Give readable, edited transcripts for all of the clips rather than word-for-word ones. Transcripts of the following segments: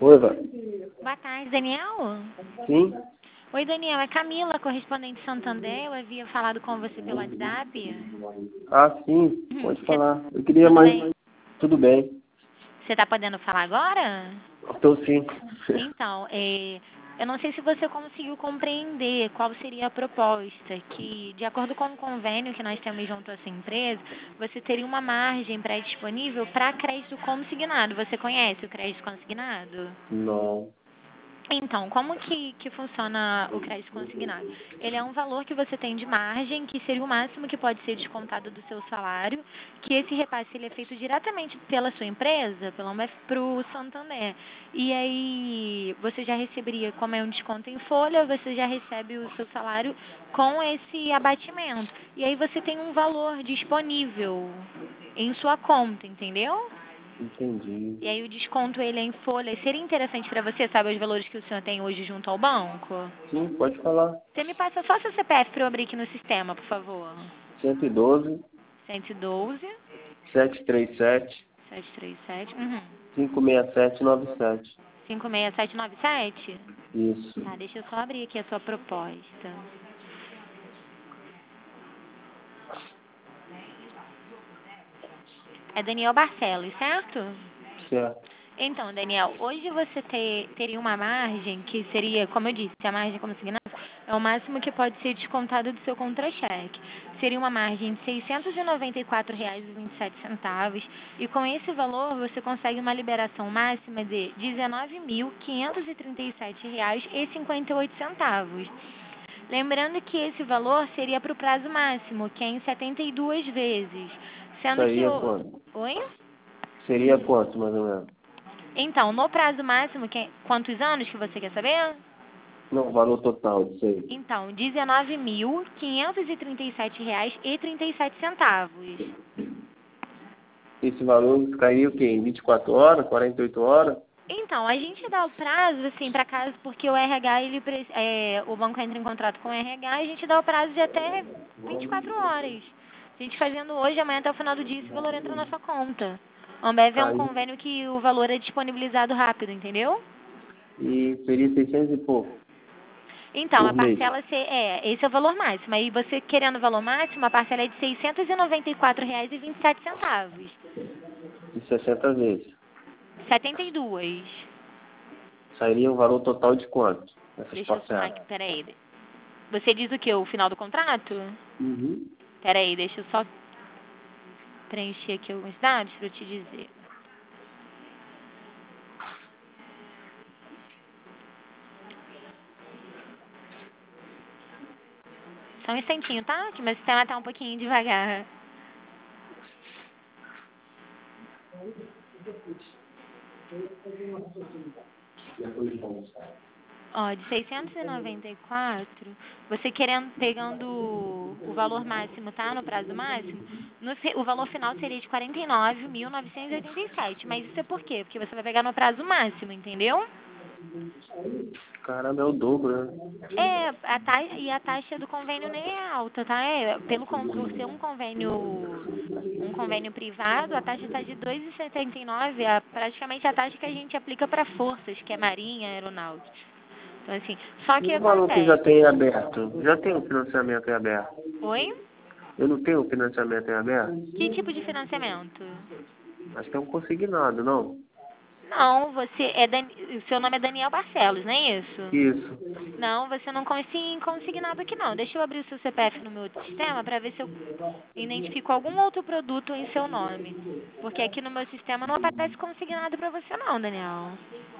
Oi, Vá. Boa tarde, Daniel. Sim? Oi, Daniel. É Camila, correspondente Santander. Eu havia falado com você pelo WhatsApp. Ah, sim. Pode Você, falar. Eu queria tudo mais... bem? Tudo bem. Você está podendo falar agora? Estou sim. Então, eu não sei se você conseguiu compreender qual seria a proposta, que, de acordo com o convênio que nós temos junto à sua empresa, você teria uma margem pré-disponível para crédito consignado. Você conhece o crédito consignado? Não. Então, como que funciona o crédito consignado? Ele é um valor que você tem de margem, que seria o máximo que pode ser descontado do seu salário, que esse repasse ele é feito diretamente pela sua empresa, para o Santander. E aí você já receberia, como é um desconto em folha, você já recebe o seu salário com esse abatimento. E aí você tem um valor disponível em sua conta, entendeu? Entendi. E aí o desconto ele é em folha. Seria interessante para você, sabe, os valores que o senhor tem hoje junto ao banco? Sim, pode falar. Você me passa só seu CPF para eu abrir aqui no sistema, por favor. 112 112 737 737 uhum. 56797. 56797? Isso. Tá, deixa eu só abrir aqui a sua proposta. É Daniel Barcelos, certo? Certo. Então, Daniel, hoje você teria uma margem que seria, como eu disse, a margem consignada é o máximo que pode ser descontado do seu contra-cheque. Seria uma margem de R$ 694,27 e com esse valor você consegue uma liberação máxima de R$ 19.537,58. Lembrando que esse valor seria para o prazo máximo, que é em 72 vezes. Sendo que Seria o... quanto? Oi? Seria quanto, mais ou menos? Então, no prazo máximo, quantos anos que você quer saber? Não, o valor total disso aí. Então, R$ 19.537,37. Esse valor cairia o quê? Em 24 horas, 48 horas? Então, a gente dá o prazo, assim, para caso, porque o RH, o banco entra em contrato com o RH, a gente dá o prazo de até 24 horas. A gente fazendo hoje, amanhã até o final do dia, esse valor entra na sua conta. A Ambev é um Aí. convênio que o valor é disponibilizado rápido, entendeu? E seria 600 e pouco Então, a por mês. parcela, esse é o valor máximo. Aí você querendo o valor máximo, a parcela é de R$ 694,27. De 60 vezes. 72. Sairia um valor total de quanto? Essas Deixa eu somar parcelas. aqui, peraí. Você diz o que? O final do contrato? Uhum. Peraí, deixa eu só preencher aqui alguns dados para eu te dizer. Só um instantinho, tá? Que meu sistema tá um pouquinho devagar. Ó, de 694, você pegando o valor máximo, tá? No prazo máximo, o valor final seria de 49.987. Mas isso é por quê? Porque você vai pegar no prazo máximo, entendeu? Caramba, é o dobro, né? E a taxa do convênio nem é alta, tá? Por ser um convênio privado, a taxa está de 2,79, é praticamente a taxa que a gente aplica para forças, que é Marinha, Aeronáutica. Então, assim, só E que o valor que já acontece. tem aberto? Já tem o financiamento em aberto? Oi? Eu não tenho o financiamento em aberto? Que tipo de financiamento? Acho que é um consignado, não? Não, o seu nome é Daniel Barcelos, não é isso? Isso. Não, você não consignado aqui não. Deixa eu abrir o seu CPF no meu outro sistema para ver se eu identifico algum outro produto em seu nome. Porque aqui no meu sistema não aparece consignado para você não, Daniel.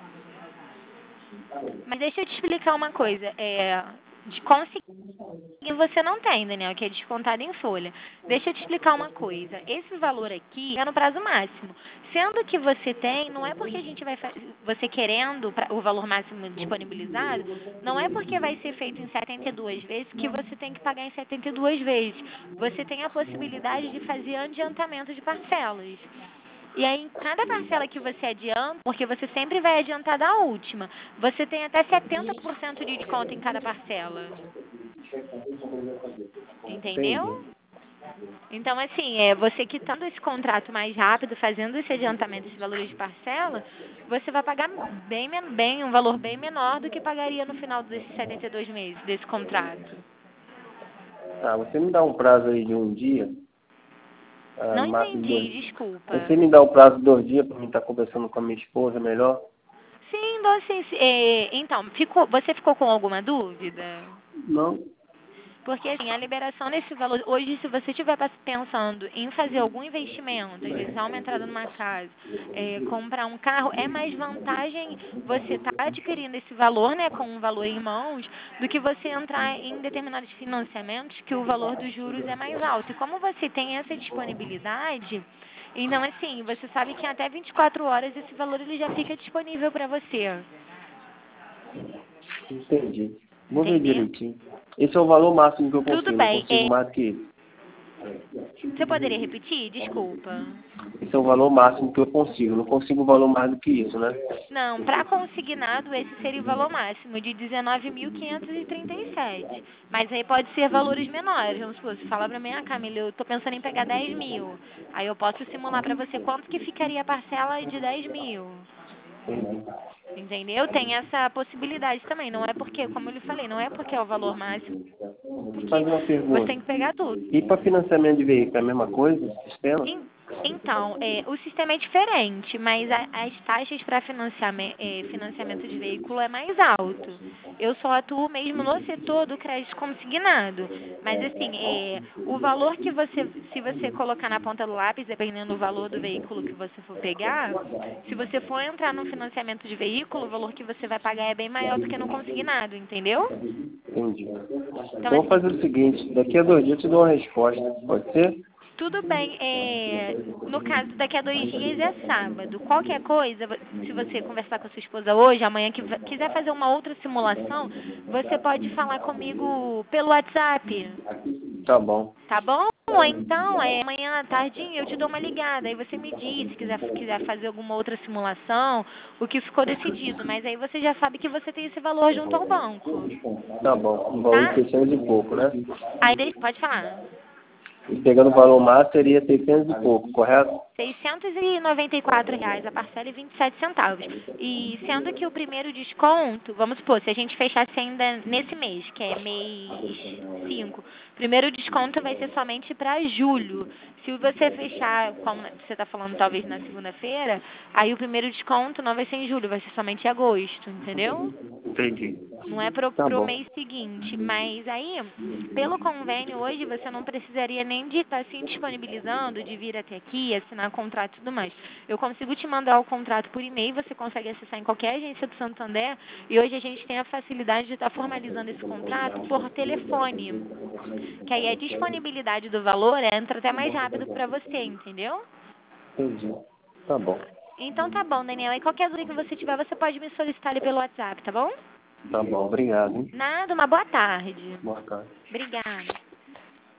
Mas deixa eu te explicar uma coisa. De consignado você não tem, Daniel, que é descontado em folha. Deixa eu te explicar uma coisa. Esse valor aqui é no prazo máximo. Sendo que você tem, não é porque a gente vai você querendo o valor máximo disponibilizado, não é porque vai ser feito em 72 vezes que você tem que pagar em 72 vezes. Você tem a possibilidade de fazer adiantamento de parcelas. E aí, em cada parcela que você adianta, porque você sempre vai adiantar da última, você tem até 70% de desconto em cada parcela. Entendeu? Entendi. Então, assim, você quitando esse contrato mais rápido, fazendo esse adiantamento, esse valor de parcela, você vai pagar bem, um valor bem menor do que pagaria no final desses 72 meses, desse contrato. Tá, você me dá um prazo aí de um dia, Não no máximo entendi, 2. desculpa. Você me dá o prazo de 2 dias para mim estar conversando com a minha esposa melhor? Sim, dou sim. Então, você ficou com alguma dúvida? Não. Porque, assim, a liberação nesse valor, hoje, se você estiver pensando em fazer algum investimento, às vezes dar uma entrada numa casa, comprar um carro, é mais vantagem você estar adquirindo esse valor, né, com um valor em mãos, do que você entrar em determinados financiamentos que o valor dos juros é mais alto. E como você tem essa disponibilidade, então, assim, você sabe que em até 24 horas esse valor ele já fica disponível para você. Entendi. Vou ver Entendeu? direitinho. Esse é o valor máximo que eu Tudo consigo, não bem. consigo mais do que isso. Você poderia repetir? Desculpa. Esse é o valor máximo que eu consigo, não consigo um valor mais do que isso, né? Não, para consignado, esse seria o valor máximo, de 19.537. Mas aí pode ser valores menores. Vamos supor, você fala para mim, Camila, eu estou pensando em pegar 10 mil. Aí eu posso simular para você quanto que ficaria a parcela de 10 mil. Entendi. Entendeu? Tem essa possibilidade também. Não é porque, como eu lhe falei, não é porque é o valor máximo, Vou porque fazer uma você pergunta. tem que pegar tudo. E para financiamento de veículo é a mesma coisa, o sistema? Então, o sistema é diferente, mas as taxas para financiamento de veículo é mais alto. Eu só atuo mesmo no setor do crédito consignado. Mas, assim, o valor que se você colocar na ponta do lápis, dependendo do valor do veículo que você for pegar, se você for entrar no financiamento de veículo, o valor que você vai pagar é bem maior do que no consignado, entendeu? Entendi. Então, Então vou assim, fazer o seguinte, daqui a 2 dias eu te dou uma resposta, pode ser? tudo bem. No caso, daqui a 2 dias é sábado. Qualquer coisa, se você conversar com a sua esposa hoje, amanhã quiser fazer uma outra simulação, você pode falar comigo pelo WhatsApp, Tá bom. tá bom? Ou então, amanhã à tardinha eu te dou uma ligada. Aí você me diz se quiser fazer alguma outra simulação, o que ficou decidido. Mas aí você já sabe que você tem esse valor junto ao banco, Tá bom. Um valor de tá? 600 e pouco, né? Aí pode falar. E pegando o valor máximo seria 600 e pouco, correto? R$ 694 a parcela e 27 centavos. E sendo que o primeiro desconto, vamos supor, se a gente fechasse ainda nesse mês, que é mês 5, primeiro desconto vai ser somente para julho. Se você fechar, como você está falando, talvez na segunda-feira, aí o primeiro desconto não vai ser em julho, vai ser somente em agosto, entendeu? Entendi. Não é Tá pro bom. mês seguinte, mas aí, pelo convênio hoje, você não precisaria nem de estar se disponibilizando, de vir até aqui, assinar contrato e tudo mais. Eu consigo te mandar o contrato por e-mail, você consegue acessar em qualquer agência do Santander, e hoje a gente tem a facilidade de estar formalizando esse contrato por telefone, que aí a disponibilidade do valor entra até mais rápido para você, entendeu? Entendi. Tá bom. Então tá bom, Daniela. E qualquer dúvida que você tiver, você pode me solicitar ali pelo WhatsApp, tá bom? Tá bom. Obrigado, hein? Nada, uma boa tarde. Boa tarde. Obrigada.